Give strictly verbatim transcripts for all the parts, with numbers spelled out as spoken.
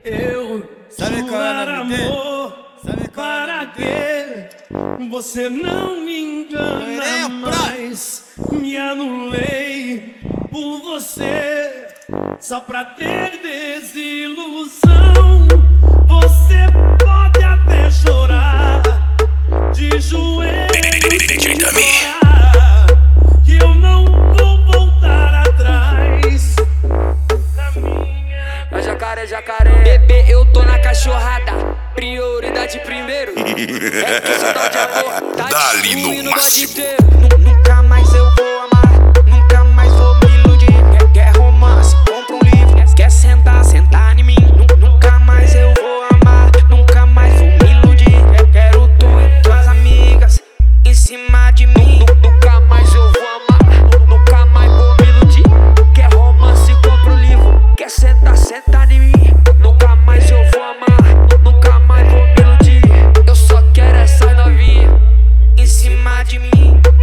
Eu Sabe qual é o jurar nome dele? amor, Sabe qual é o para nome dele? que você não me engana Querer, mais. Me anulei por você, só pra ter desilusão. Você pode até chorar de joelhos, D J Dami. chorar, que eu não vou voltar atrás. Na minha É jacaré, jacaré. Bebê, eu tô na cachorrada. Prioridade primeiro. É que esse tal de amor tá Dá-lhe no destruindo o bode máximo. inteiro. Nu- Nunca mais eu vou amar, nunca mais vou me iludir. Quer, quer romance, compra um livro. Quer, quer sentar, sentar em mim. Nu- Nunca mais eu vou amar, nunca mais vou me iludir. Quer, quero tu e tuas amigas em cima de mim. Nu- Nunca mais eu vou amar, nu- nunca mais vou me iludir. Quer romance, compra um livro. Quer sentar, sentar em mim. Nunca mais eu vou amar, nunca mais vou me iludir. Eu só quero essa novinha em cima de mim.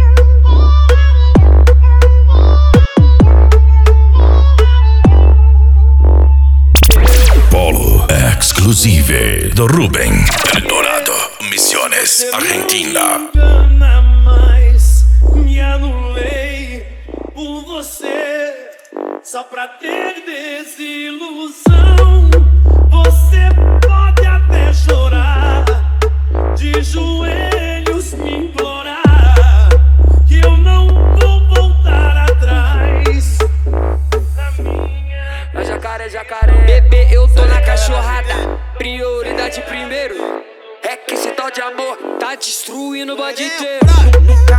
Polo Exclusive do Ruben Eldorado, Misiones, Argentina. me engana mais. Me anulei por você, só pra ter desilusão. Você pode até chorar de joelhos, me implorar, que eu não vou voltar atrás. Na minha É jacaré, jacaré. Bebê, eu tô na cachorrada. Prioridade primeiro. É que esse tal de amor tá destruindo o bode inteiro.